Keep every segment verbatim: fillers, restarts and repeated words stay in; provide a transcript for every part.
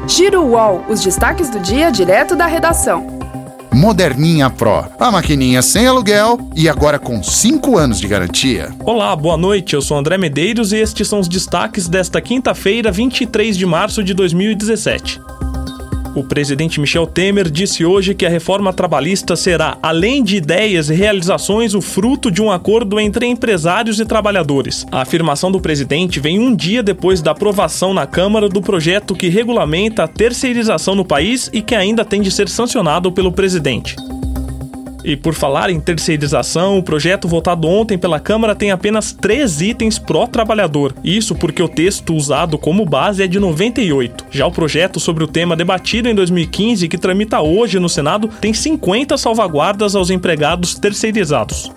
Giro U O L, os destaques do dia direto da redação. Moderninha Pro, a maquininha sem aluguel e agora com cinco anos de garantia. Olá, boa noite, eu sou André Medeiros e estes são os destaques desta quinta-feira, vinte e três de março de dois mil e dezessete. O presidente Michel Temer disse hoje que a reforma trabalhista será, além de ideias e realizações, o fruto de um acordo entre empresários e trabalhadores. A afirmação do presidente vem um dia depois da aprovação na Câmara do projeto que regulamenta a terceirização no país e que ainda tem de ser sancionado pelo presidente. E por falar em terceirização, o projeto votado ontem pela Câmara tem apenas três itens pró-trabalhador. Isso porque o texto usado como base é de noventa e oito. Já o projeto sobre o tema debatido em dois mil e quinze, que tramita hoje no Senado, tem cinquenta salvaguardas aos empregados terceirizados.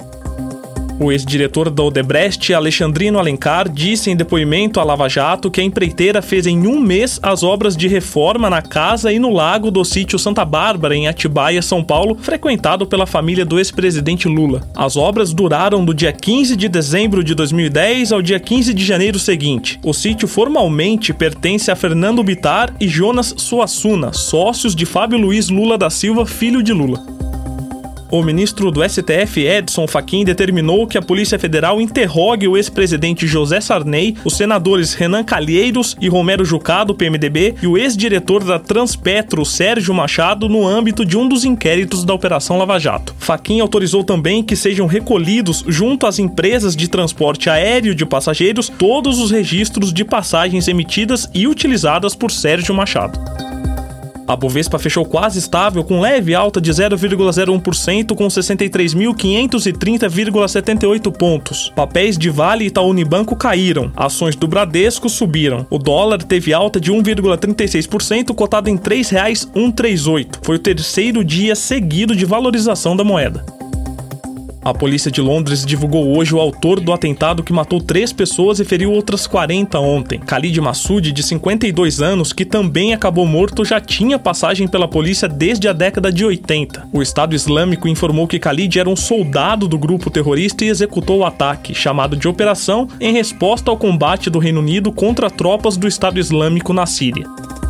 O ex-diretor da Odebrecht, Alexandrino Alencar, disse em depoimento à Lava Jato que a empreiteira fez em um mês as obras de reforma na casa e no lago do sítio Santa Bárbara, em Atibaia, São Paulo, frequentado pela família do ex-presidente Lula. As obras duraram do dia quinze de dezembro de dois mil e dez ao dia quinze de janeiro seguinte. O sítio formalmente pertence a Fernando Bittar e Jonas Suassuna, sócios de Fábio Luiz Lula da Silva, filho de Lula. O ministro do S T F, Edson Fachin, determinou que a Polícia Federal interrogue o ex-presidente José Sarney, os senadores Renan Calheiros e Romero Jucá, do P M D B, e o ex-diretor da Transpetro, Sérgio Machado, no âmbito de um dos inquéritos da Operação Lava Jato. Fachin autorizou também que sejam recolhidos, junto às empresas de transporte aéreo de passageiros, todos os registros de passagens emitidas e utilizadas por Sérgio Machado. A Bovespa fechou quase estável, com leve alta de zero vírgula zero um por cento, com sessenta e três mil quinhentos e trinta vírgula setenta e oito pontos. Papéis de Vale e Itaú Unibanco caíram. Ações do Bradesco subiram. O dólar teve alta de um vírgula trinta e seis por cento, cotado em três reais cento e trinta e oito. Foi o terceiro dia seguido de valorização da moeda. A polícia de Londres divulgou hoje o autor do atentado que matou três pessoas e feriu outras quarenta ontem. Khalid Massoud, de cinquenta e dois anos, que também acabou morto, já tinha passagem pela polícia desde a década de oitenta. O Estado Islâmico informou que Khalid era um soldado do grupo terrorista e executou o ataque, chamado de Operação, em resposta ao combate do Reino Unido contra tropas do Estado Islâmico na Síria.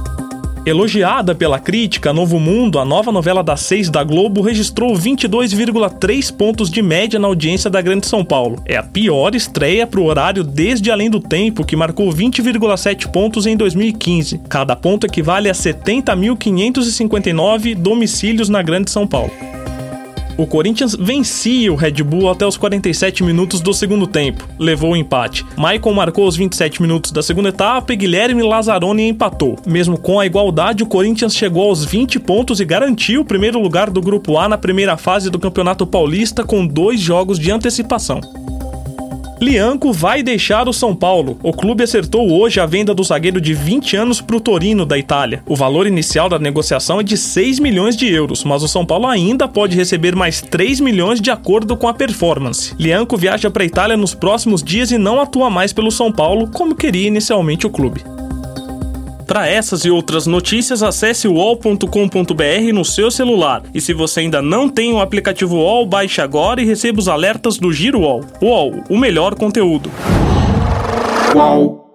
Elogiada pela crítica, Novo Mundo, a nova novela das seis da Globo, registrou vinte e dois vírgula três pontos de média na audiência da Grande São Paulo. É a pior estreia para o horário desde Além do Tempo, que marcou vinte vírgula sete pontos em dois mil e quinze. Cada ponto equivale a setenta mil quinhentos e cinquenta e nove domicílios na Grande São Paulo. O Corinthians vencia o Red Bull até os quarenta e sete minutos do segundo tempo. Levou o empate. Maicon marcou os vinte e sete minutos da segunda etapa e Guilherme Lazzaroni empatou. Mesmo com a igualdade, o Corinthians chegou aos vinte pontos e garantiu o primeiro lugar do Grupo A na primeira fase do Campeonato Paulista com dois jogos de antecipação. Lianco vai deixar o São Paulo. O clube acertou hoje a venda do zagueiro de vinte anos para o Torino, da Itália. O valor inicial da negociação é de seis milhões de euros, mas o São Paulo ainda pode receber mais três milhões de acordo com a performance. Lianco viaja para a Itália nos próximos dias e não atua mais pelo São Paulo, como queria inicialmente o clube. Para essas e outras notícias, acesse u o l ponto com ponto b r no seu celular. E se você ainda não tem o aplicativo U O L, baixe agora e receba os alertas do Giro U O L. U O L, o melhor conteúdo. Uau!